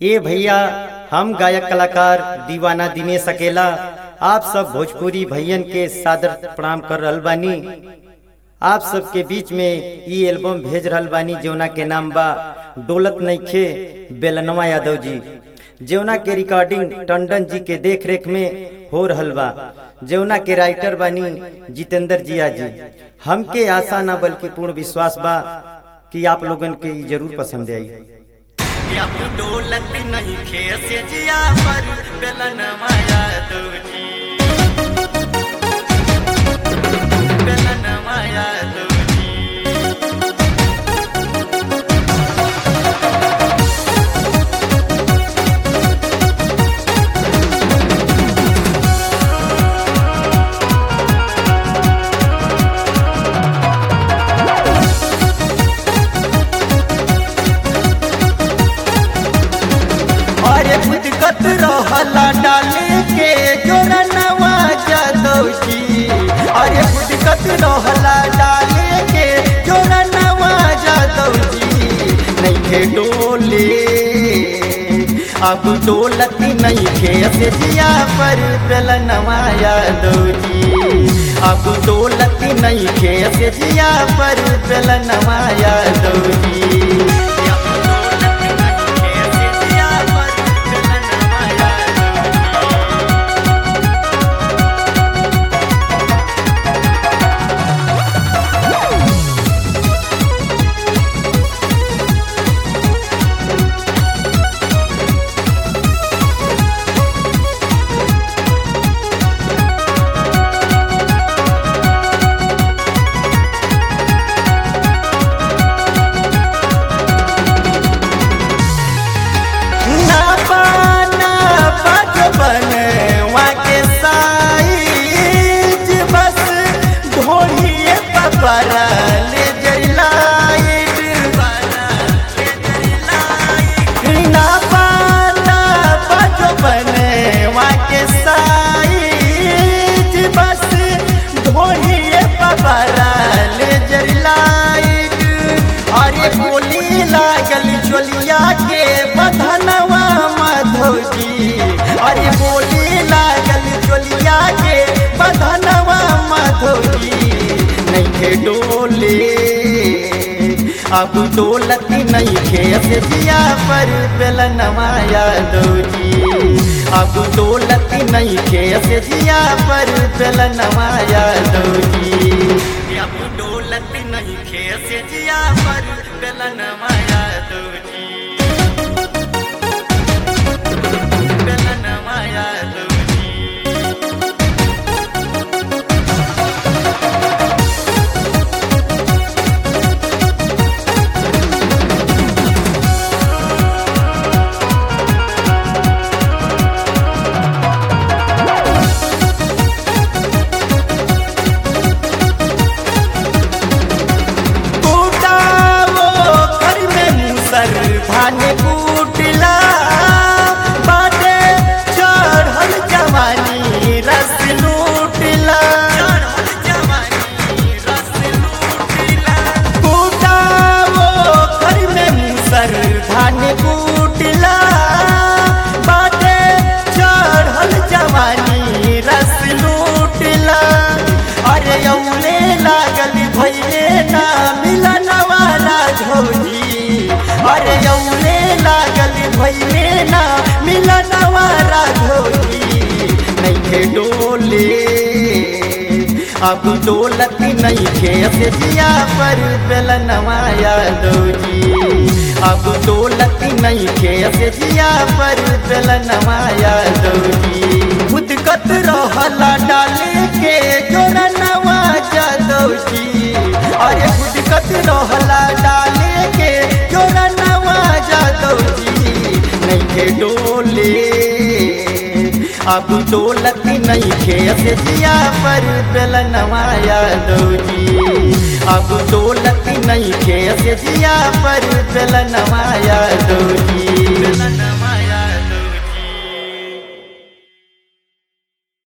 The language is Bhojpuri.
ए भैया, हम गायक कलाकार दीवाना दिनेश अकेला आप सब भोजपुरी भैयन के सादर प्रणाम कर रहल बानी। आप सबके बीच में ई एल्बम भेज रहल बानी जौना के नाम बा डोलत नइखे बेलनवा यादव जी। जौना के रिकॉर्डिंग टंडन जी के देख रेख में हो रहल बा। जौना के राइटर बानी जितेंद्र जिया जी। हमके आशा ना बल्कि पूर्ण विश्वास बा कि आप लोगन के ई जरूर पसंद आई। अब डोलत नहीं खेस जिया पर बेलनवा यादव जी, बेलनवा यादव जी। अरे खुदगत रहला डाले के जोरनवा यादव जी। अरे खुदगत रहला डाले के जोरनवा यादव जी। नहीं डोले अब डोलत नहीं खेस जिया पर बेलनवा यादव जी। अब डोलत नहीं खेस जिया पर बेलनवा यादव जी। बनवा के साइज बस ढोलिए पपरा ले जलाइट ना पाना बजो बनवा के साइज बस ढोलिए पपरा ले जलाइट। अरे बोली लागल चोलिया के बधनवा माधव जी। अरे बोली लागल चोलिया के बधनवा माधव जी। नहीं डोले अब डोलत नहीं खेस जिया पर बेलनवा यादव जी। अब डोलत नहीं खेस जिया पर बेलनवा यादव जी। अब डोलत नहीं खेस जिया पर बेलनवा यादव जी, बेलनवा यादव जी। धाने कूटला बाटे चढ़ल जवानी रस लूटला। कूटावो घर में मूसर धाने कूटला बाटे चढ़ल जवानी रस लूटला। अरे यौले लागल भैले ना मिलनवा राघव जी। अरे यौले लागल भैले ना मिलनवा राघव जी। नहीं डोले अब डोलत नहीं खेस जिया पर बेलनवा यादव जी। अब डोलत नहीं खेस जिया पर बेलनवा यादव जी। खुदगत रहला डाले के जोरनवा यादव जी। अरे खुदगत रहला डाले के जोरनवा यादव जी। नहीं डोले अब डोलत नहीं खेस जिया पर बेलनवा यादव जी। अब डोलत नहीं खेस जिया पर बेलनवा यादव जी।